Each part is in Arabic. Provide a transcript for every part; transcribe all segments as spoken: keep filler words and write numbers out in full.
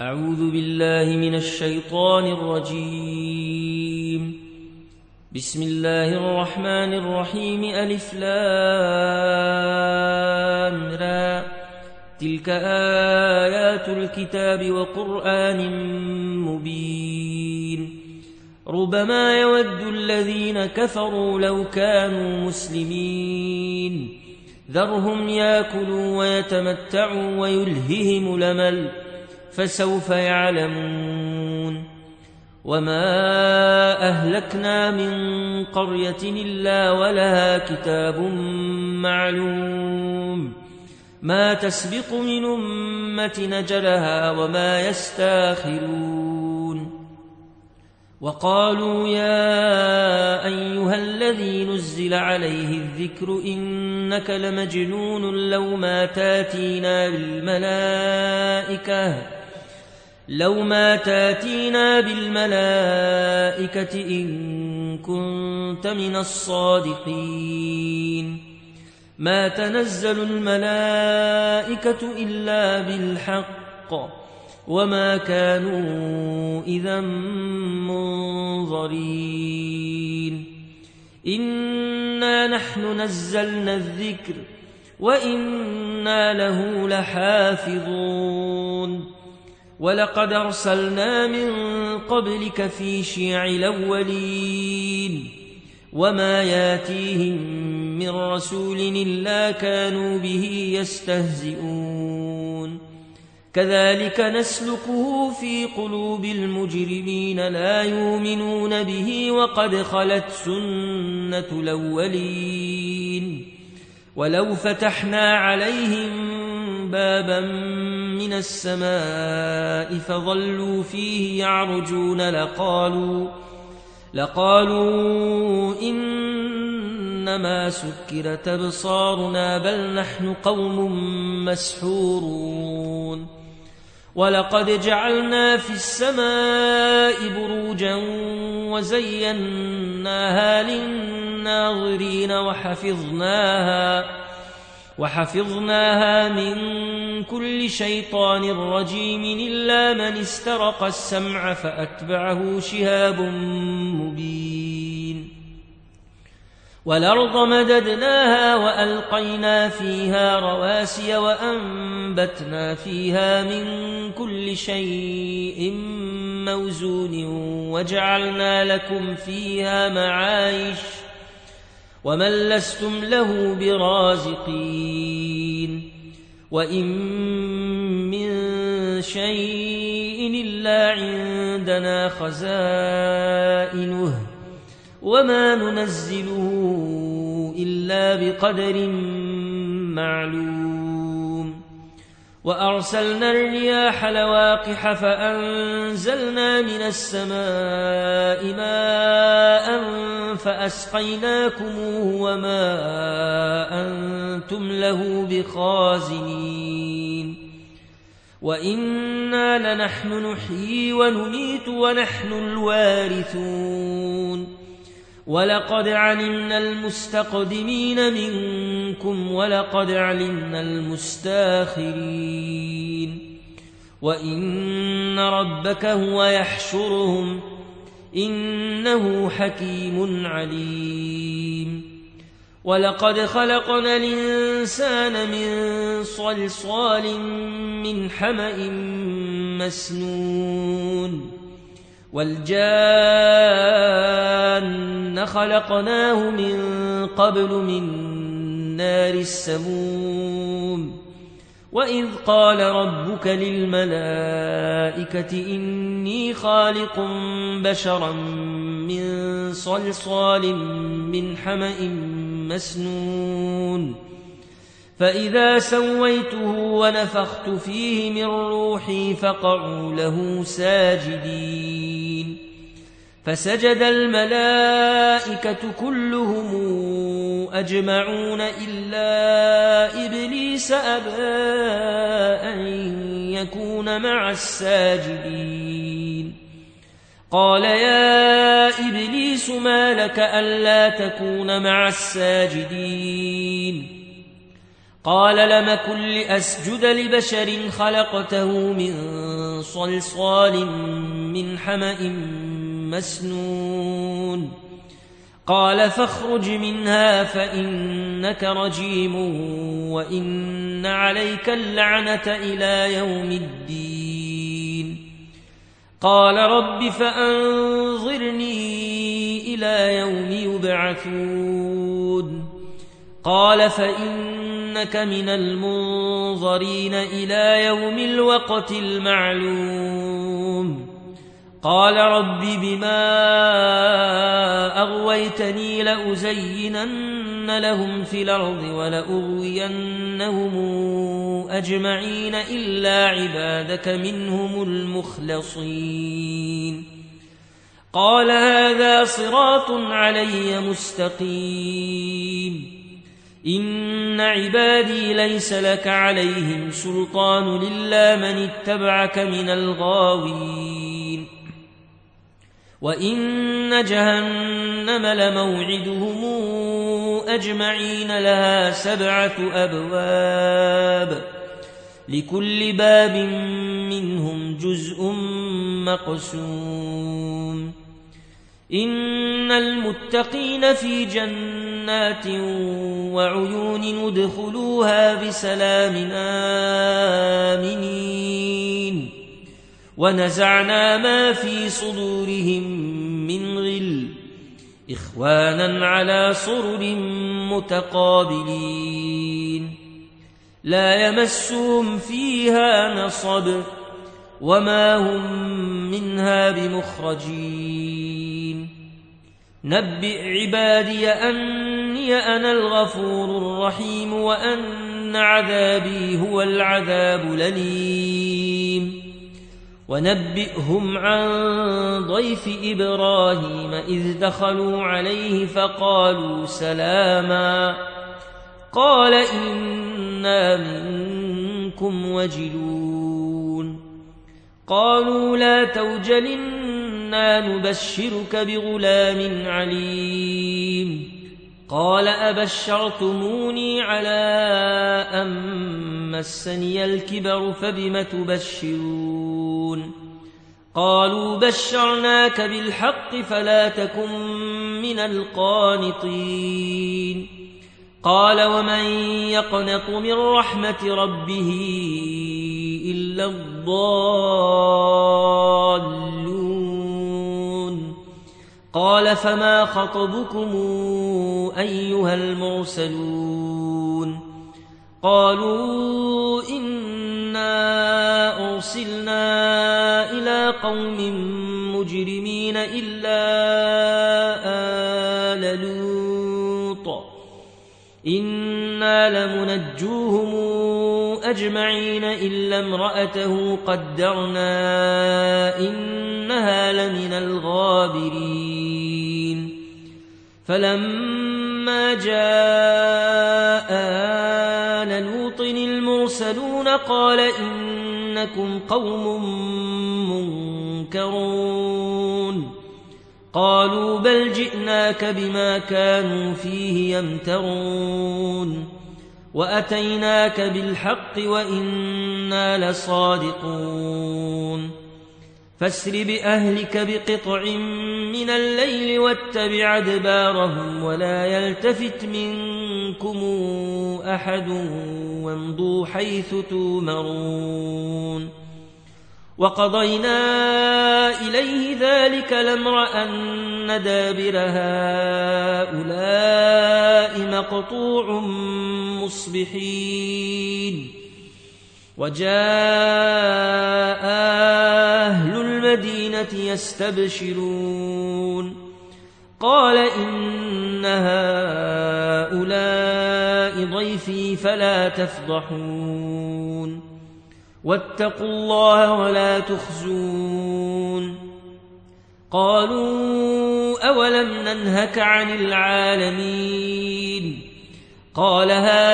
أعوذ بالله من الشيطان الرجيم. بسم الله الرحمن الرحيم. ألف لام را. تلك آيات الكتاب وقرآن مبين. ربما يود الذين كفروا لو كانوا مسلمين. ذرهم يأكلوا ويتمتعوا ويلههم الأمل فسوف يعلمون. وما أهلكنا من قرية إلا ولها كتاب معلوم ما تسبق من أمة نجلها وما يستاخرون. وقالوا يا أيها الذي نزل عليه الذكر إنك لمجنون لو ما تاتينا بالملائكة لو ما تاتينا بالملائكة إن كنت من الصادقين. ما تنزل الملائكة إلا بالحق وما كانوا إذا منظرين. إنا نحن نزلنا الذكر وإنا له لحافظون. ولقد أرسلنا من قبلك في شيع الأولين وما ياتيهم من رسول إلا كانوا به يستهزئون. كذلك نسلكه في قلوب المجرمين لا يؤمنون به وقد خلت سنة الأولين. ولو فتحنا عليهم بابا من السماء فظلوا فيه يعرجون لقالوا, لقالوا إنما سكرت أبصارنا بل نحن قوم مسحورون. ولقد جعلنا في السماء بروجا وزيناها للناظرين وحفظناها, وحفظناها من كل شيطان رجيم إلا من استرق السمع فأتبعه شهاب مبين. والأرض مددناها وألقينا فيها رواسي وأنبتنا فيها من كل شيء موزون وجعلنا لكم فيها معايش ومن لستم له برازقين. وإن من شيء إلا عندنا خزائنه وما ننزله إلا بقدر معلوم. وأرسلنا الرياح لواقح فأنزلنا من السماء ماء فأسقيناكموه وما أنتم له بخازنين. وإنا لنحن نحيي ونميت ونحن الوارثون. ولقد علمنا المستقدمين منكم ولقد علمنا المستاخرين. وإن ربك هو يحشرهم إنه حكيم عليم. ولقد خلقنا الإنسان من صلصال من حمأ مسنون. والجان خلقناه من قبل من نار السموم. وإذ قال ربك للملائكة إني خالق بشرا من صلصال من حمأ مسنون. فإذا سويته ونفخت فيه من روحي فقعوا له ساجدين. فسجد الملائكة كلهم أجمعون إلا إبليس أبى أن يكون مع الساجدين. قال يا إبليس ما لك ألا تكون مع الساجدين؟ قال لم كن لأسجد لبشر خلقته من صلصال من حمأ مسنون قال فاخرج منها فإنك رجيم وإن عليك اللعنة إلى يوم الدين قال رب فأنظرني إلى يوم يبعثون قال فإنك من المنظرين إلى يوم الوقت المعلوم قال رب بما أغويتني لأزينن لهم في الأرض ولأغوينهم أجمعين إلا عبادك منهم المخلصين قال هذا صراط علي مستقيم إن عبادي ليس لك عليهم سلطان إلا من اتبعك من الغاوين وإن جهنم لموعدهم أجمعين لها سبعة أبواب لكل باب منهم جزء مقسوم إن المتقين في جنات وعيون ادخلوها بسلام آمنين ونزعنا ما في صدورهم من غل إخوانا على سرر متقابلين لا يمسهم فيها نصب وما هم منها بمخرجين نبئ عبادي أني أنا الغفور الرحيم وأن عذابي هو العذاب الأليم ونبئهم عن ضيف إبراهيم إذ دخلوا عليه فقالوا سلاما قال إنا منكم وجلون قالوا لا توجل إنا نبشرك بغلام عليم قال أبشرتموني على أن مسني الكبر فبم تبشرون قالوا بشرناك بالحق فلا تكن من القانطين قال ومن يقنط من رحمة ربه إلا الضالون قال فما خطبكم أيها المرسلون قالوا إنا أرسلنا إلى قوم مجرمين إلا آل لوط إنا لمنجوهم أجمعين إلا امرأته قدرنا إنها لمن الغابرين فلما جاء آل لوط المرسلون قال إنكم قوم منكرون قالوا بل جئناك بما كانوا فيه يمترون وأتيناك بالحق وإنا لصادقون فاسر بأهلك بقطع من الليل واتبع أدبارهم ولا يلتفت منكم أحد وامضوا حيث تؤمرون وقضينا إليه ذلك الأمر أن دابر هؤلاء مقطوع مصبحين وجاء أهل المدينة يستبشرون قال إن هؤلاء ضيفي فلا تفضحون واتقوا الله ولا تخزون قالوا أولم ننهك عن العالمين قال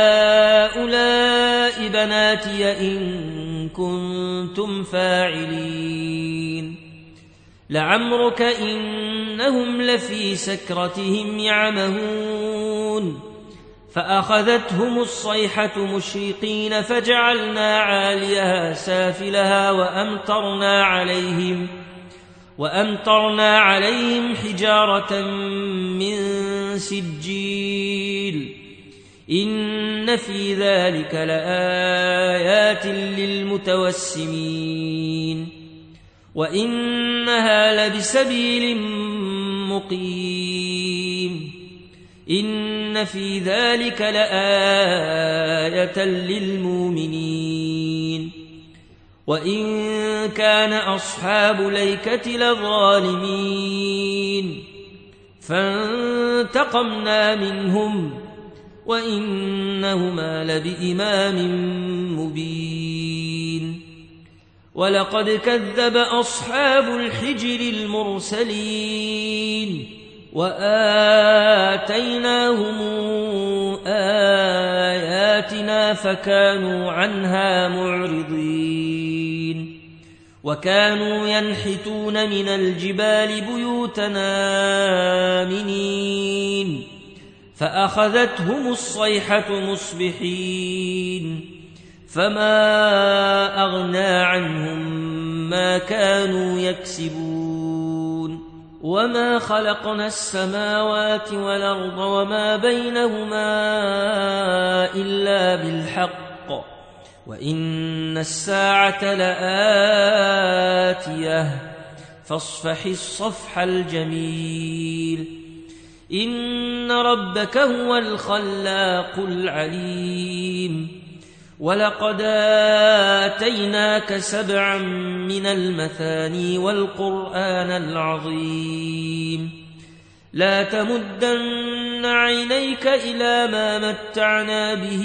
هؤلاء بناتي إن كنتم فاعلين لعمرك إنهم لفي سكرتهم يعمهون فأخذتهم الصيحة مشرقين فجعلنا عاليها سافلها وأمطرنا عليهم وأمطرنا عليهم حجارة من سجيل إن في ذلك لآيات للمتوسمين وإنها لبسبيل مقيم إن في ذلك لآية للمؤمنين وإن كان أصحاب ليكة لظالمين فانتقمنا منهم وإنهما لبإمام مبين ولقد كذب أصحاب الحجر المرسلين وآتيناهم آياتنا فكانوا عنها معرضين وكانوا ينحتون من الجبال بيوتنا آمنين فأخذتهم الصيحة مصبحين فما أغنى عنهم ما كانوا يكسبون وما خلقنا السماوات والأرض وما بينهما إلا بالحق وإن الساعة لآتية فاصفح الصفح الجميل إن ربك هو الخلاق العليم ولقد آتيناك سبعا من المثاني والقرآن العظيم لا تمدن عينيك إلى ما متعنا به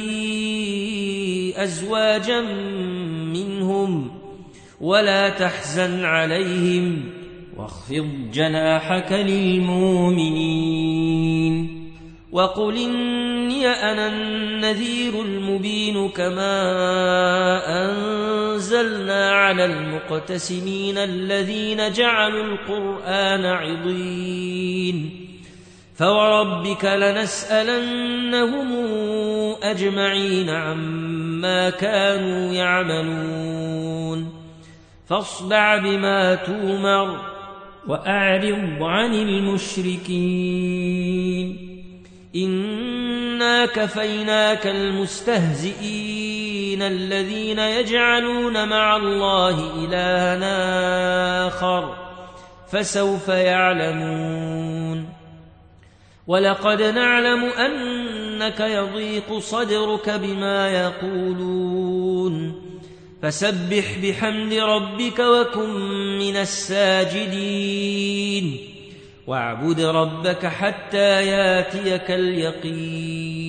أزواجا منهم ولا تحزن عليهم واخفض جناحك للمؤمنين وقل إني أنا النذير المبين كما أنزلنا على المقتسمين الذين جعلوا القرآن عضين فوربك لنسألنهم أجمعين عما كانوا يعملون فاصدع بما تومر وأعرض عن المشركين إنا كفيناك المستهزئين الذين يجعلون مع الله إلها آخر فسوف يعلمون ولقد نعلم أنك يضيق صدرك بما يقولون فسبح بحمد ربك وكن من الساجدين واعبد ربك حتى ياتيك اليقين